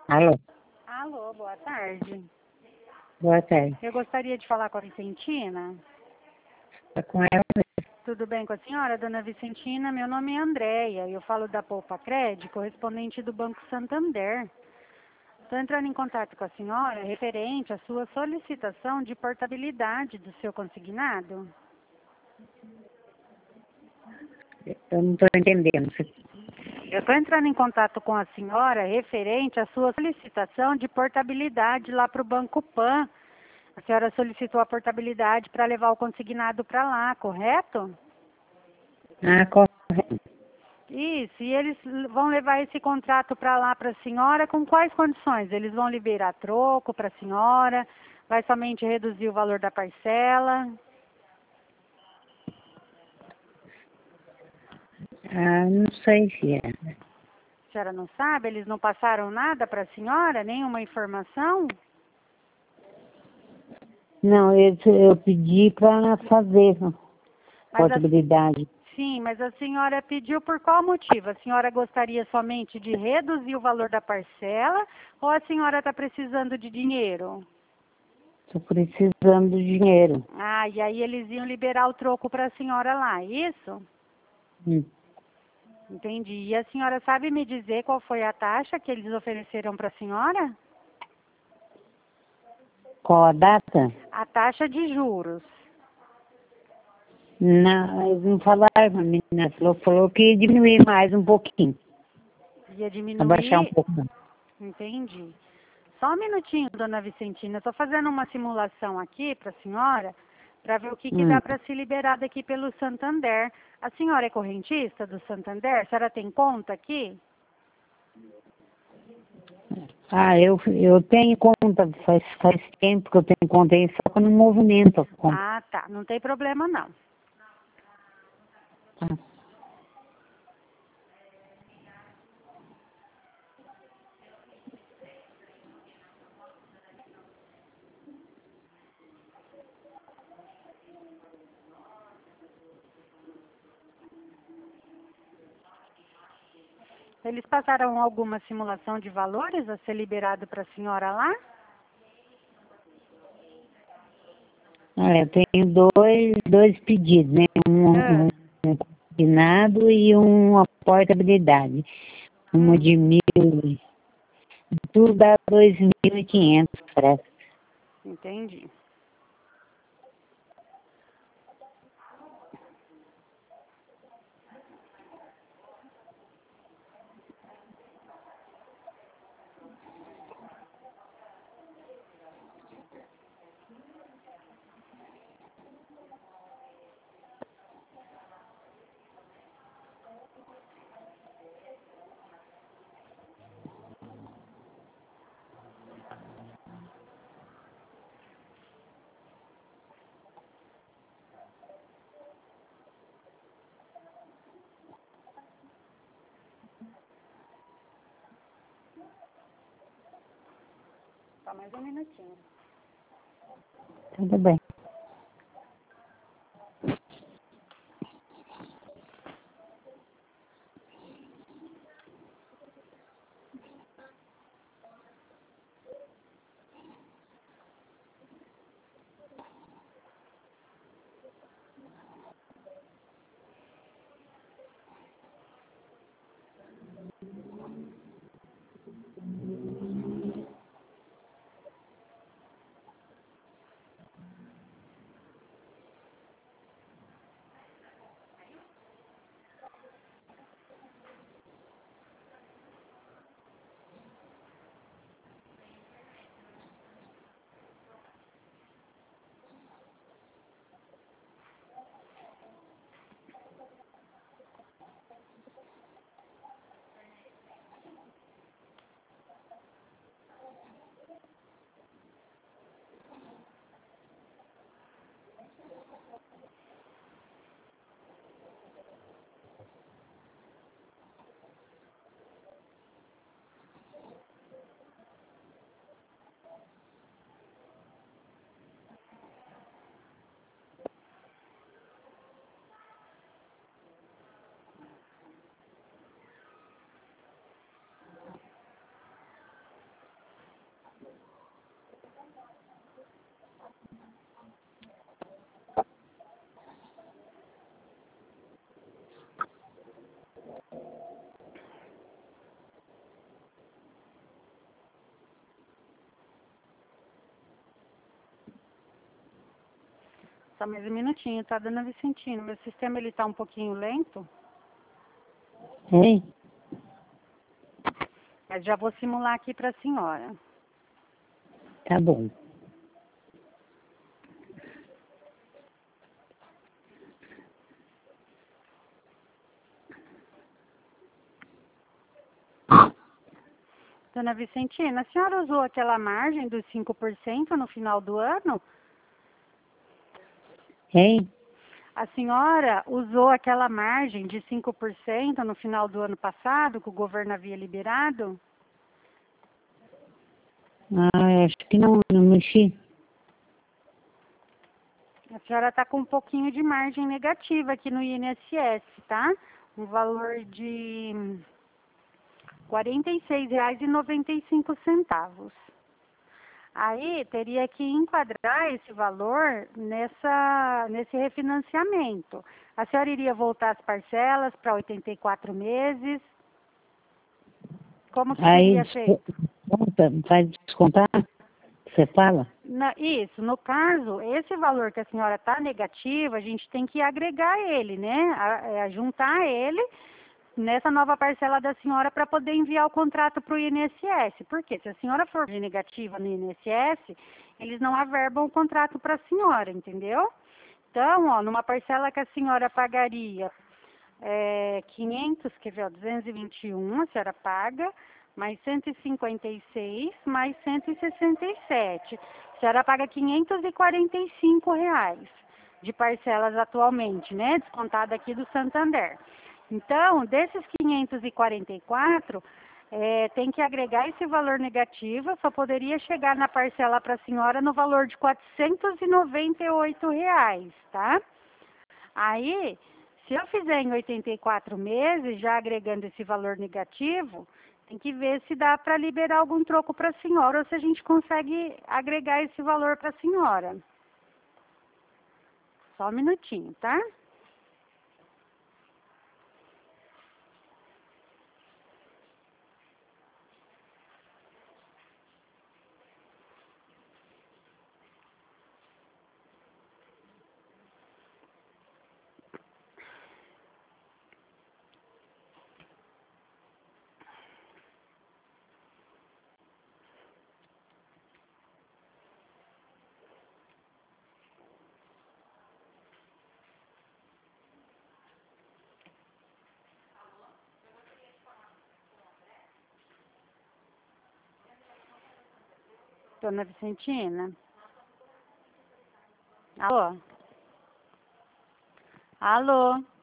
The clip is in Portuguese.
Alô, Alô, boa tarde. boa tarde. Eu gostaria de falar com a Vicentina. Tá com ela? Tudo bem com a senhora, dona Vicentina? Meu nome é Andréia. Eu falo da Poupa Cred, correspondente do Banco Santander. Estou entrando em contato com a senhora referente à sua solicitação de portabilidade do seu consignado. Eu não estou entendendo. Eu estou entrando em contato com a senhora referente à sua solicitação de portabilidade lá para o Banco Pan. A senhora solicitou a portabilidade para levar o consignado para lá, correto? Correto. Isso, e eles vão levar esse contrato para lá para a senhora com quais condições? Eles vão liberar troco para a senhora? Vai somente reduzir o valor da parcela? Não sei se é. A senhora não sabe? Eles não passaram nada para a senhora? Nenhuma informação? Não, eu pedi para fazer Mas portabilidade. sim, mas a senhora pediu por qual motivo? A senhora gostaria somente de reduzir o valor da parcela ou a senhora está precisando de dinheiro? Estou precisando de dinheiro. Ah, e aí eles iam liberar o troco para a senhora lá, isso? Hum. Entendi. E a senhora sabe me dizer qual foi a taxa que eles ofereceram para a senhora? Qual a data? A taxa de juros. Não, eles não falaram, a menina falou que ia diminuir mais um pouquinho. Ia Abaixar um diminuir? pouco. Entendi. Só um minutinho, dona Vicentina. Eu estou fazendo uma simulação aqui para a senhora, para ver o que dá para se liberar daqui pelo Santander. A senhora é correntista do Santander? A senhora tem conta aqui? Eu tenho conta, faz tempo que eu tenho conta aí, só que eu não movimento a conta. Ah, tá. Não tem problema, não. Tá. Eles passaram alguma simulação de valores a ser liberado para a senhora lá? Eu tenho dois pedidos, né? Ah, Um consignado e uma portabilidade. Uma hum. de 1.000, tudo dá 2.500, parece. Entendi. Só mais um minutinho. Tudo bem. Só mais um minutinho, tá, dona Vicentina? Meu sistema, ele tá um pouquinho lento, Hein? mas já vou simular aqui para a senhora. Tá bom. Dona Vicentina, a senhora usou aquela margem dos 5% no final do ano? Hein? A senhora usou aquela margem de 5% no final do ano passado, que o governo havia liberado? Ah, acho que não mexi. A senhora está com um pouquinho de margem negativa aqui no INSS, tá? Um valor de R$ 46,95. Aí teria que enquadrar esse valor nesse refinanciamento. A senhora iria voltar as parcelas para 84 meses? Como que Aí seria feito? desconta, vai descontar? Você fala? Isso, no caso, esse valor que a senhora está negativa, a gente tem que agregar ele, né? Juntar ele nessa nova parcela da senhora para poder enviar o contrato para o INSS. Por quê? Se a senhora for de negativa no INSS, eles não averbam o contrato para a senhora, entendeu? Então, ó, numa parcela que a senhora pagaria 500, quer ver, ó, 221, a senhora paga, mais 156, mais 167. A senhora paga R$ 545 de parcelas atualmente, né? Descontada aqui do Santander. Então, desses 544, tem que agregar esse valor negativo, só poderia chegar na parcela para a senhora no valor de R$ 498, tá? Aí, se eu fizer em 84 meses, já agregando esse valor negativo, tem que ver se dá para liberar algum troco para a senhora ou se a gente consegue agregar esse valor para a senhora. Só um minutinho, tá? Dona Vicentina? Alô? Alô?